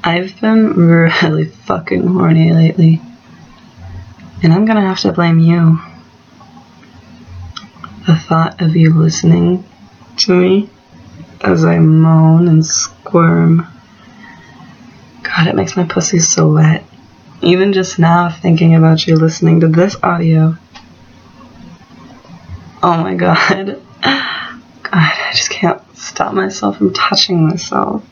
I've been really fucking horny lately, and I'm gonna have to blame you. The thought of you listening to me as I moan and squirm, God, it makes my pussy so wet. Even just now, thinking about you listening to this audio. Oh my God. God, I just can't stop myself from touching myself.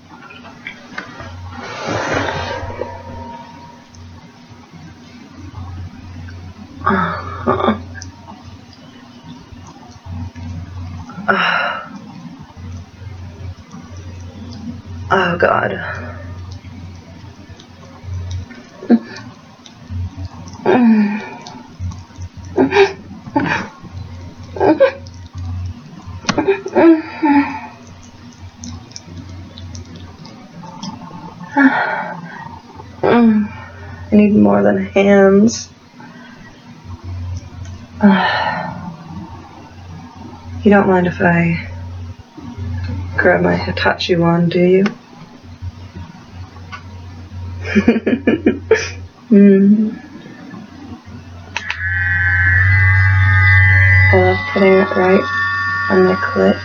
Oh God. I need more than hands. You don't mind if I grab my Hitachi wand, do you? I love putting it right on my clit.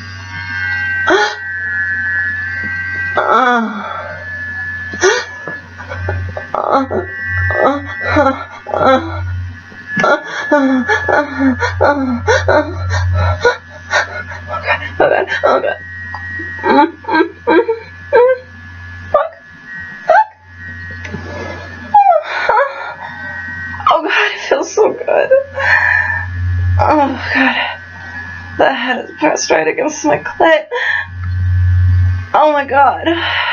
Oh God. Oh God, it feels so good. Oh God. The head is pressed right against my clit. Oh my God.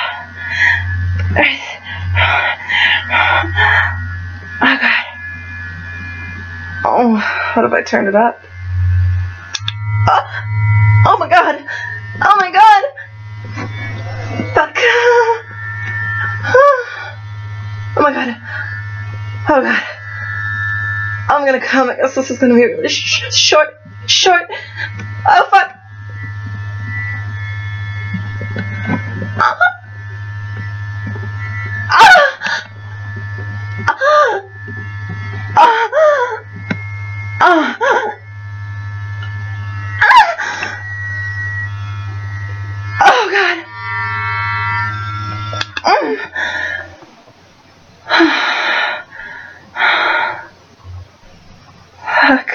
Oh God. Oh, what if I turned it up? Oh my God. Oh my God. Fuck. Oh my God. Oh God. I'm gonna come. I guess this is gonna be really short. Oh fuck. Oh God. Fuck.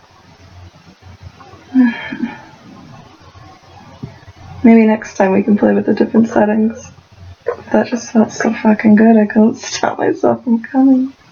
Maybe next time we can play with the different settings. That just felt so fucking good, I couldn't stop myself from coming.